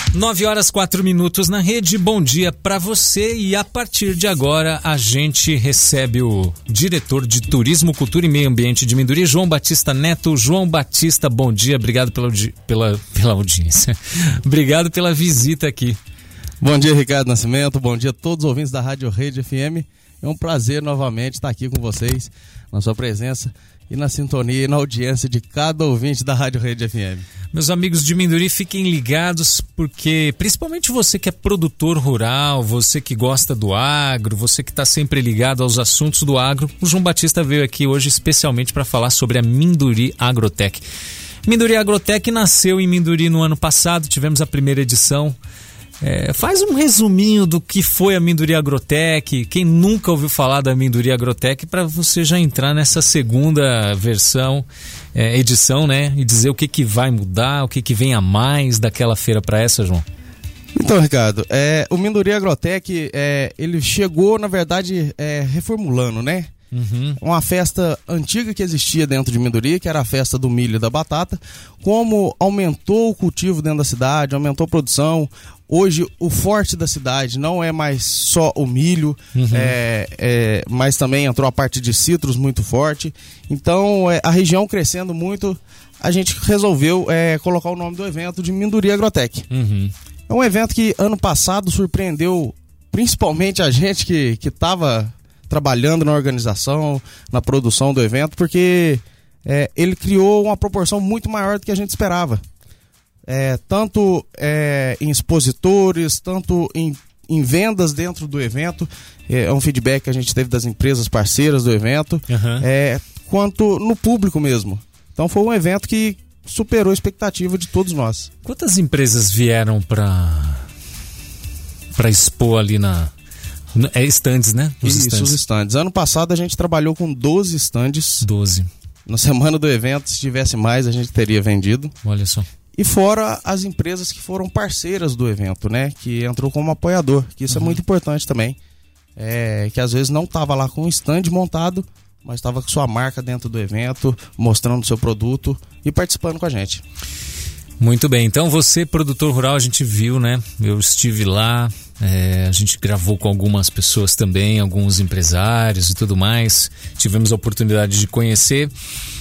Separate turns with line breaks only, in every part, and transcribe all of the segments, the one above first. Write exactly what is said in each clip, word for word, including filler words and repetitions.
nove horas, quatro minutos na rede. Bom dia para você, e a partir de agora a gente recebe o diretor de Turismo, Cultura e Meio Ambiente de Minduri, João Batista Neto. João Batista, bom dia, obrigado pela, pela, pela audiência, obrigado pela visita aqui.
Bom dia, Ricardo Nascimento, bom dia a todos os ouvintes da Rádio Rede F M. É um prazer novamente estar aqui com vocês, na sua presença e na sintonia e na audiência de cada ouvinte da Rádio Rede F M.
Meus amigos de Minduri, fiquem ligados, porque principalmente você que é produtor rural, você que gosta do agro, você que está sempre ligado aos assuntos do agro, o João Batista veio aqui hoje especialmente para falar sobre a Minduri Agrotech. Minduri Agrotech nasceu em Minduri no ano passado, tivemos a primeira edição. É, faz um resuminho do que foi a Minduri Agrotech, quem nunca ouviu falar da Minduri Agrotech, para você já entrar nessa segunda versão, é, edição, né? E dizer o que, que vai mudar, o que, que vem a mais daquela feira para essa, João.
Então, Ricardo, é, o Minduri Agrotech, é, ele chegou, na verdade, é, reformulando, né? Uhum. Uma festa antiga que existia dentro de Minduri, que era a festa do milho e da batata. Como aumentou o cultivo dentro da cidade, aumentou a produção. Hoje o forte da cidade não é mais só o milho, uhum. é, é, mas também entrou a parte de citros muito forte. Então é, a região crescendo muito, a gente resolveu é, colocar o nome do evento de Minduri Agrotech. Uhum. É um evento que ano passado surpreendeu principalmente a gente que estava trabalhando na organização, na produção do evento, porque é, ele criou uma proporção muito maior do que a gente esperava. É, tanto é, em expositores, tanto em, em vendas dentro do evento, é, é um feedback que a gente teve das empresas parceiras do evento, uhum. é, quanto no público mesmo. Então foi um evento que superou a expectativa de todos nós.
Quantas empresas vieram para para expor ali na... É stands, né?
Os Isso, stands. os stands. Ano passado a gente trabalhou com doze stands.
doze.
Na semana do evento, se tivesse mais, a gente teria vendido.
Olha só. E
fora as empresas que foram parceiras do evento, né? Que entrou como apoiador, que isso uhum. é muito importante também. É, que às vezes não estava lá com um stand montado, mas estava com sua marca dentro do evento, mostrando o seu produto e participando com a gente.
Muito bem, então você, produtor rural, a gente viu, né? Eu estive lá, é, a gente gravou com algumas pessoas também, alguns empresários e tudo mais. Tivemos a oportunidade de conhecer.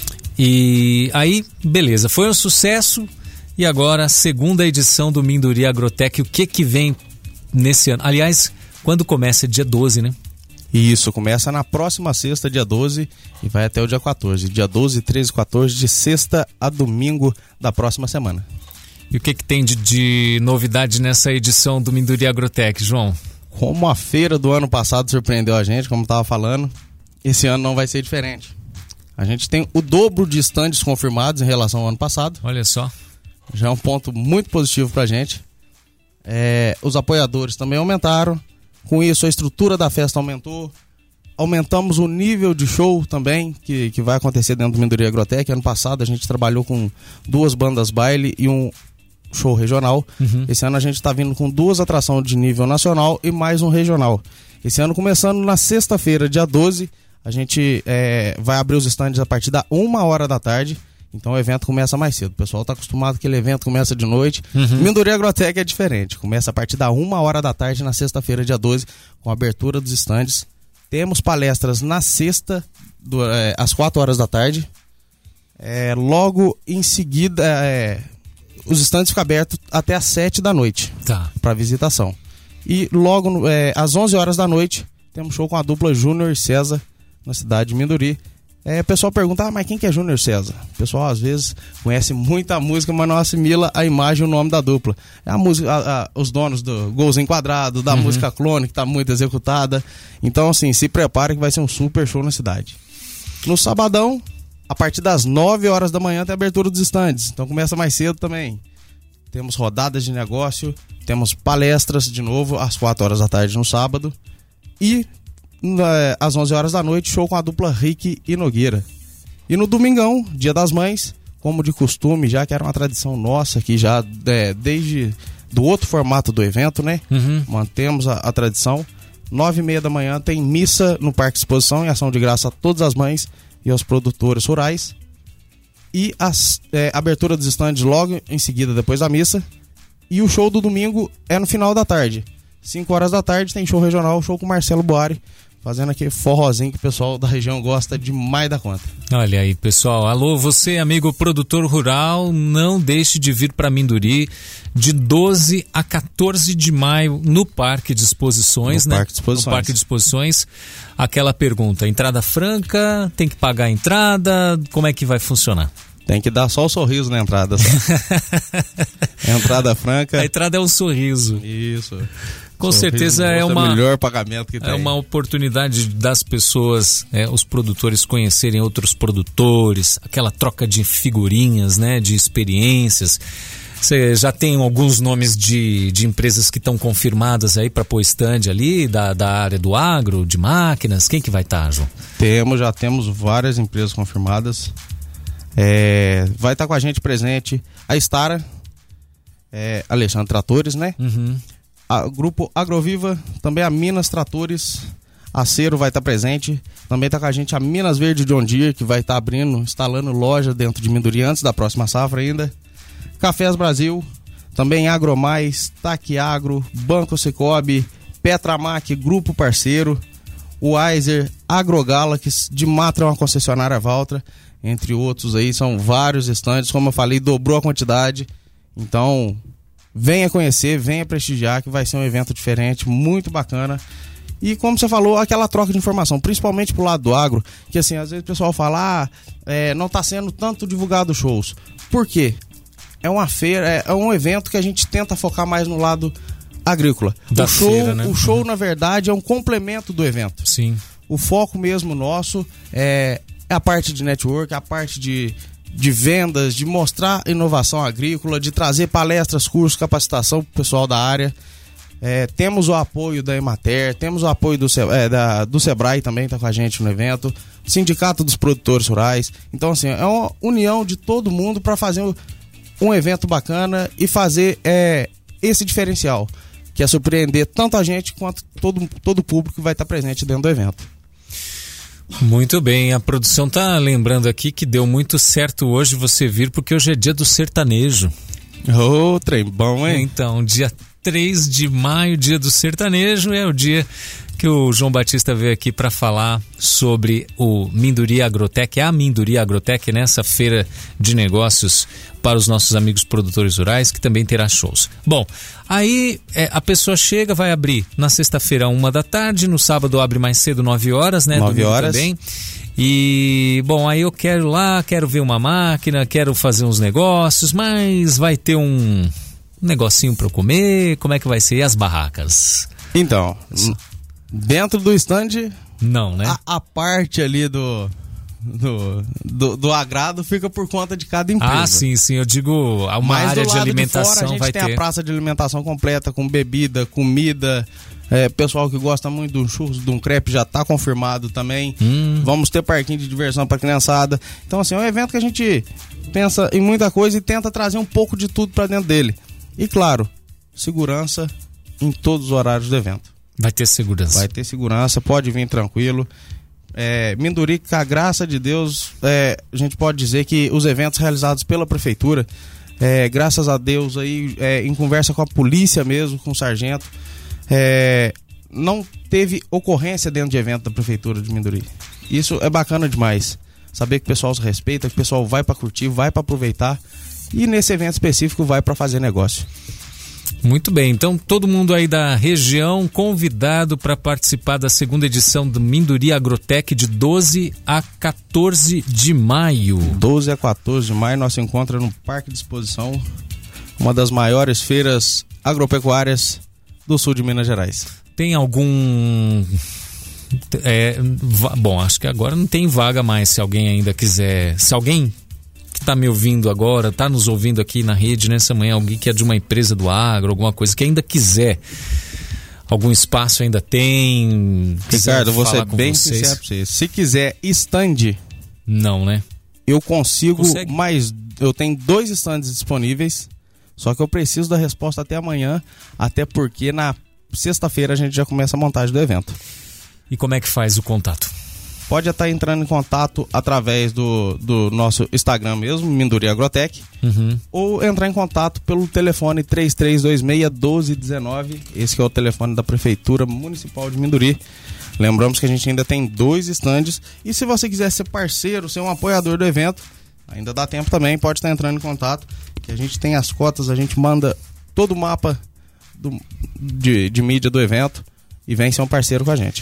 E aí, beleza, foi um sucesso. E agora, a segunda edição do Minduri Agrotech, o que que vem nesse ano? Aliás, quando começa? Dia doze, né?
Isso, começa na próxima sexta, dia doze, e vai até o dia quatorze. Dia doze, treze e quatorze, de sexta a domingo da próxima semana.
E o que que tem de, de novidade nessa edição do Minduri Agrotech, João?
Como a feira do ano passado surpreendeu a gente, como estava falando, esse ano não vai ser diferente. A gente tem o dobro de estandes confirmados em relação ao ano passado.
Olha só.
Já é um ponto muito positivo pra gente. É, os apoiadores também aumentaram. Com isso, a estrutura da festa aumentou. Aumentamos o nível de show também, que, que vai acontecer dentro do Minduri Agrotech. Ano passado a gente trabalhou com duas bandas baile e um show regional. Uhum. Esse ano a gente está vindo com duas atrações de nível nacional e mais um regional. Esse ano, começando na sexta-feira, dia doze, a gente é, vai abrir os estandes a partir da uma hora da tarde. Então o evento começa mais cedo. O pessoal está acostumado que aquele evento começa de noite. Uhum. Minduri Agrotech é diferente. Começa a partir da uma hora da tarde na sexta-feira, dia doze, com a abertura dos estandes. Temos palestras na sexta, do, é, às quatro horas da tarde. É, logo em seguida, é, os estandes ficam abertos até às sete da noite, tá, para visitação. E logo é, às onze horas da noite, temos show com a dupla Júnior e César, na cidade de Minduri. É, o pessoal pergunta, ah, mas quem que é Júnior César? O pessoal às vezes conhece muita música, mas não assimila a imagem e o nome da dupla. É a música, a, a, os donos do Golzinho Quadrado, da uhum. música Clone, que está muito executada. Então, assim, se prepare que vai ser um super show na cidade. No sabadão, a partir das nove horas da manhã, tem a abertura dos estandes. Então começa mais cedo também. Temos rodadas de negócio, temos palestras de novo, às quatro horas da tarde no sábado. E às onze horas da noite, show com a dupla Rick e Nogueira. E no domingão, dia das mães, como de costume, já que era uma tradição nossa aqui já é, desde do outro formato do evento, né? Uhum. Mantemos a, a tradição. Nove e meia da manhã tem missa no Parque Exposição em ação de graça a todas as mães e aos produtores rurais. E a é, abertura dos estandes logo em seguida, depois da missa. E o show do domingo é no final da tarde. cinco horas da tarde tem show regional, show com o Marcelo Boari, fazendo aquele forrozinho que o pessoal da região gosta demais da conta.
Olha aí, pessoal. Alô, você, amigo produtor rural, não deixe de vir para Minduri de doze a quatorze de maio no Parque de Exposições,
no
né?
Parque de Exposições.
No Parque de Exposições. Aquela pergunta, entrada franca, tem que pagar a entrada, como é que vai funcionar?
Tem que dar só o sorriso na entrada. Entrada franca.
A entrada é um sorriso.
Isso.
Com
sorriso
certeza é uma,
o melhor pagamento que tem.
É uma oportunidade das pessoas, é, os produtores conhecerem outros produtores, aquela troca de figurinhas, né, de experiências. Você já tem alguns nomes de, de empresas que estão confirmadas aí para pôr stand ali, da, da área do agro, de máquinas? Quem que vai estar, João?
Temos, já temos várias empresas confirmadas. É, vai estar com a gente presente a Stara, é, Alexandre Tratores, né?
Uhum.
A Grupo Agroviva, também a Minas Tratores, a Cero vai estar presente. Também está com a gente a Minas Verde John Deere, que vai estar abrindo, instalando loja dentro de Minduri antes da próxima safra ainda. Cafés Brasil, também Agromais, Taque Agro, Banco Cicobi, Petramac, Grupo Parceiro, Weiser, Agrogalax, de Matra é uma concessionária Valtra, entre outros aí, são vários estandes, como eu falei, dobrou a quantidade. Então, venha conhecer, venha prestigiar, que vai ser um evento diferente, muito bacana. E como você falou, aquela troca de informação, principalmente pro lado do agro, que assim, às vezes o pessoal fala, ah, é, não tá sendo tanto divulgado shows. Por quê? É uma feira, é, é um evento que a gente tenta focar mais no lado agrícola.
Da
o show,
feira, né?
O show, na verdade, é um complemento do evento.
Sim.
O foco mesmo nosso é, é a parte de network, a parte de, de vendas, de mostrar inovação agrícola, de trazer palestras, cursos, capacitação para o pessoal da área. É, temos o apoio da Emater, temos o apoio do, é, da, do Sebrae também, está com a gente no evento, Sindicato dos Produtores Rurais. Então, assim, é uma união de todo mundo para fazer um, um evento bacana e fazer é, esse diferencial, que é surpreender tanto a gente quanto todo, todo o público que vai estar presente dentro do evento.
Muito bem, a produção tá lembrando aqui que deu muito certo hoje você vir, porque hoje é dia do sertanejo.
Ô, oh, trem bom, hein?
Então, dia três de maio, dia do sertanejo, é o dia que o João Batista veio aqui para falar sobre o Minduri Agrotech, a Minduri Agrotech, nessa feira de negócios para os nossos amigos produtores rurais, que também terá shows. Bom, aí é, a pessoa chega, vai abrir na sexta-feira, uma da tarde, no sábado abre mais cedo, nove horas, né?
nove horas.
Também. E, bom, aí eu quero lá, quero ver uma máquina, quero fazer uns negócios, mas vai ter um negocinho para eu comer, como é que vai ser? E as barracas?
Então, dentro do stand,
não, né?
A, a parte ali do, do, do, do agrado fica por conta de cada empresa.
Ah, sim, sim, eu digo, uma
Mas
área
do
de
lado
alimentação
de fora, a gente
vai
tem
ter.
a praça de alimentação completa, com bebida, comida. É, pessoal que gosta muito de um churros, de um crepe, já está confirmado também.
Hum.
Vamos ter parquinho de diversão para criançada. Então, assim, é um evento que a gente pensa em muita coisa e tenta trazer um pouco de tudo para dentro dele. E, claro, segurança em todos os horários do evento.
Vai ter segurança.
Vai ter segurança, pode vir tranquilo. É, Minduri, com a graça de Deus, é, a gente pode dizer que os eventos realizados pela prefeitura, é, graças a Deus, aí, é, em conversa com a polícia mesmo, com o sargento, É, não teve ocorrência dentro de evento da prefeitura de Minduri. Isso é bacana demais. Saber que o pessoal se respeita, que o pessoal vai para curtir, vai para aproveitar e nesse evento específico vai para fazer negócio.
Muito bem, então todo mundo aí da região convidado para participar da segunda edição do Minduri Agrotech de doze a quatorze de maio.
doze a quatorze de maio, nosso encontro no Parque de Exposição, uma das maiores feiras agropecuárias do sul de Minas Gerais.
Tem algum... É, va... Bom, acho que agora não tem vaga mais, se alguém ainda quiser... Se alguém que está me ouvindo agora, está nos ouvindo aqui na rede nessa manhã, alguém que é de uma empresa do agro, alguma coisa que ainda quiser, algum espaço ainda tem...
Ricardo, vou ser bem
vocês.
sincero pra você. Se quiser stand...
Não, né?
Eu consigo,
Consegue?
mas eu tenho dois stands disponíveis. Só que eu preciso da resposta até amanhã, até porque na sexta-feira a gente já começa a montagem do evento.
E como é que faz o contato?
pode estar entrando em contato através do, do nosso Instagram mesmo, Minduri Agrotech, uhum. ou entrar em contato pelo telefone três três dois seis, um dois um nove, esse que é o telefone da Prefeitura Municipal de Minduri. Lembramos que a gente ainda tem dois estandes, e se você quiser ser parceiro, ser um apoiador do evento, ainda dá tempo também, pode estar entrando em contato, que a gente tem as cotas, a gente manda todo o mapa do, de, de mídia do evento e vem ser um parceiro com a gente.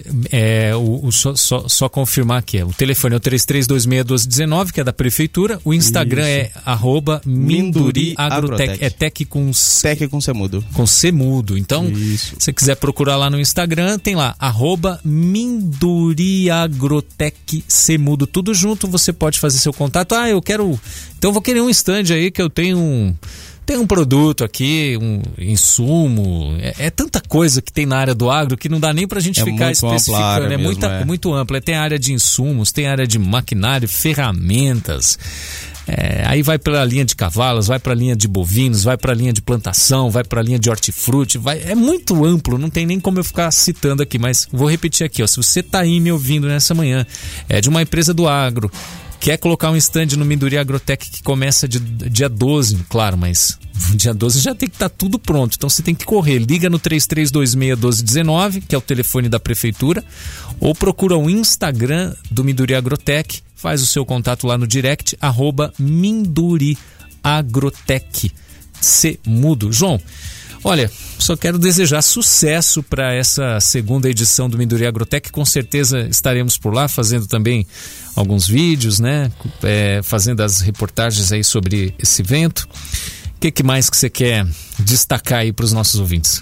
É, o, o, só, só, só confirmar aqui, o telefone é o três três dois seis, um dois um nove, que é da Prefeitura, o Instagram Isso. é arroba Minduri Agrotech, é tech com,
tech com C mudo.
Com C mudo, então Isso. se você quiser procurar lá no Instagram, tem lá, arroba Minduri Agrotech C mudo, tudo junto, você pode fazer seu contato. Ah, eu quero, então eu vou querer um stand aí que eu tenho um Tem um produto aqui, um insumo, é, é tanta coisa que tem na área do agro que não dá nem pra gente
é
ficar especificando, é,
mesmo,
muita,
é.
é muito ampla. Tem área de insumos, tem área de maquinário, ferramentas, é, aí vai pra linha de cavalos, vai pra linha de bovinos, vai pra linha de plantação, vai pra linha de hortifruti, vai, é muito amplo, não tem nem como eu ficar citando aqui, mas vou repetir aqui, ó, se você tá aí me ouvindo nessa manhã, é de uma empresa do agro, quer colocar um stand no Minduri Agrotech que começa de, dia doze, claro, mas dia doze já tem que estar tá tudo pronto. Então você tem que correr. Liga no três três dois seis, um dois um nove, que é o telefone da Prefeitura, ou procura o Instagram do Minduri Agrotech, faz o seu contato lá no direct, arroba Minduri Agrotech. C mudo. João, olha, só quero desejar sucesso para essa segunda edição do Minduri Agrotech. Com certeza estaremos por lá fazendo também alguns vídeos, né? É, fazendo as reportagens aí sobre esse evento. O que, que mais que você quer destacar aí para os nossos ouvintes?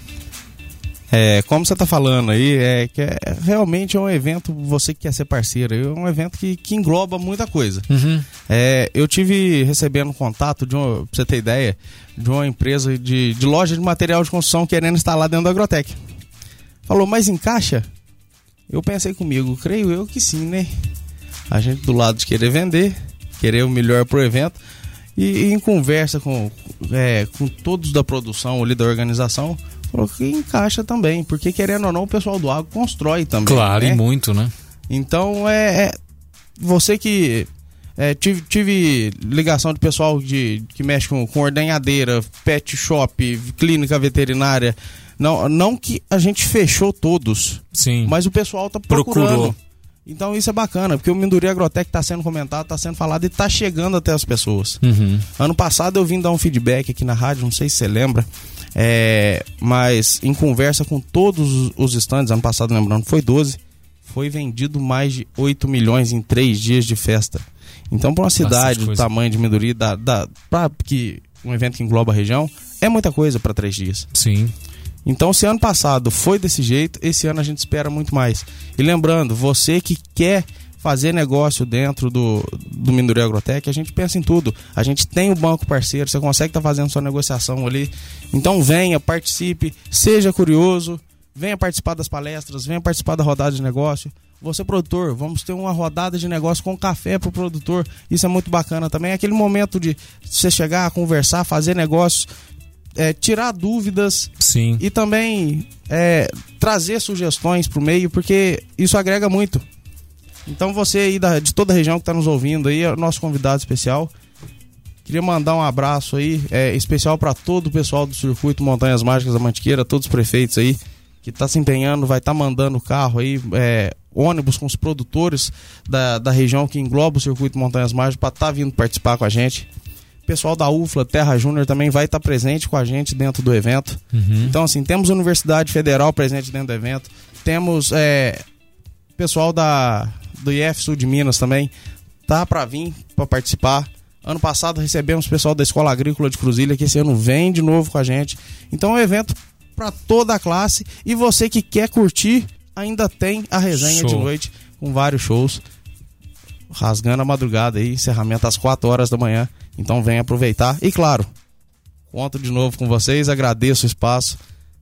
É, como você está falando aí, é que é, realmente é um evento, você que quer ser parceiro, é um evento que, que engloba muita coisa. Uhum. É, eu tive recebendo contato, de uma, pra você ter ideia, de uma empresa de, de loja de material de construção querendo instalar dentro da Agrotech. Falou, mas encaixa? Eu pensei comigo, creio eu que sim, né? A gente do lado de querer vender, querer o melhor pro evento, e, e em conversa com, é, com todos da produção ali da organização, falou que encaixa também, porque querendo ou não o pessoal do agro constrói também.
Claro,
né?
E muito, né?
Então é, é você que é, tive, tive ligação de pessoal de, que mexe com, com ordenhadeira, pet shop, clínica veterinária, não, não que a gente fechou todos,
sim,
mas o pessoal tá procurando.
Procurou.
Então isso é bacana, porque o Minduri Agrotech está sendo comentado, está sendo falado e está chegando até as pessoas.
Uhum.
Ano passado eu vim dar um feedback aqui na rádio, não sei se você lembra, é, mas em conversa com todos os stands, ano passado lembrando, foi doze, foi vendido mais de oito milhões em três dias de festa. Então para uma cidade do tamanho de Minduri, da, da, pra, que um evento que engloba a região, é muita coisa para três dias.
Sim.
Então, se ano passado foi desse jeito, esse ano a gente espera muito mais. E lembrando, você que quer fazer negócio dentro do, do Minduri Agrotech, a gente pensa em tudo. A gente tem o banco parceiro, você consegue estar tá fazendo sua negociação ali. Então venha, participe, seja curioso, venha participar das palestras, venha participar da rodada de negócio. Você produtor, vamos ter uma rodada de negócio com café para o produtor. Isso é muito bacana também. É aquele momento de você chegar, conversar, fazer negócios, É, tirar dúvidas.
Sim.
E também é, trazer sugestões para o meio, porque isso agrega muito. Então você aí da, de toda a região que está nos ouvindo aí, é o nosso convidado especial. Queria mandar um abraço aí é, especial para todo o pessoal do Circuito Montanhas Mágicas da Mantiqueira, todos os prefeitos aí que tá se empenhando, vai estar tá mandando carro aí, é, ônibus com os produtores da, da região que engloba o Circuito Montanhas Mágicas para estar tá vindo participar com a gente. Pessoal da U F L A, Terra Júnior também vai estar presente com a gente dentro do evento. Uhum. Então, assim, temos a Universidade Federal presente dentro do evento. Temos é, pessoal da, do I F Sul de Minas também. Tá para vir, para participar. Ano passado recebemos o pessoal da Escola Agrícola de Cruzilha, que esse ano vem de novo com a gente. Então, é um evento para toda a classe. E você que quer curtir, ainda tem a resenha Show. de noite com vários shows. Rasgando a madrugada aí, encerramento às quatro horas da manhã. Então vem aproveitar. E claro, conto de novo com vocês, agradeço o espaço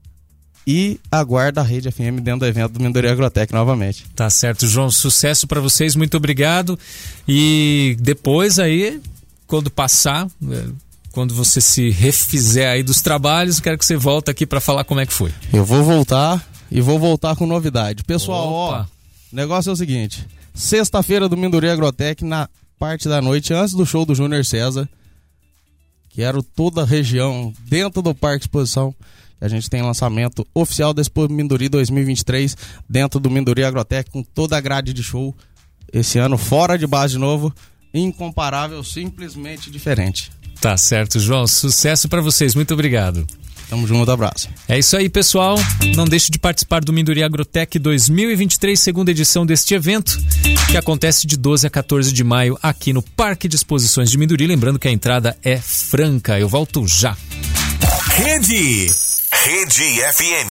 e aguardo a Rede F M dentro do evento do Minduri Agrotech novamente.
Tá certo, João. Sucesso para vocês, muito obrigado. E depois aí, quando passar, quando você se refizer aí dos trabalhos, quero que você volte aqui para falar como é que foi.
Eu vou voltar e vou voltar com novidade. Pessoal, Opa. ó, o negócio é o seguinte... Sexta-feira do Minduri Agrotech, na parte da noite, antes do show do Júnior César. Quero toda a região dentro do Parque Exposição. A gente tem lançamento oficial da Expo Minduri dois mil e vinte e três dentro do Minduri Agrotech, com toda a grade de show. Esse ano fora de base de novo, incomparável, simplesmente diferente.
Tá certo, João. Sucesso para vocês. Muito obrigado.
Tamo junto, abraço.
É isso aí, pessoal. Não deixe de participar do Minduri Agrotech dois mil e vinte e três, segunda edição deste evento, que acontece de doze a quatorze de maio aqui no Parque de Exposições de Minduri. Lembrando que a entrada é franca. Eu volto já.
Rede, Rede F M.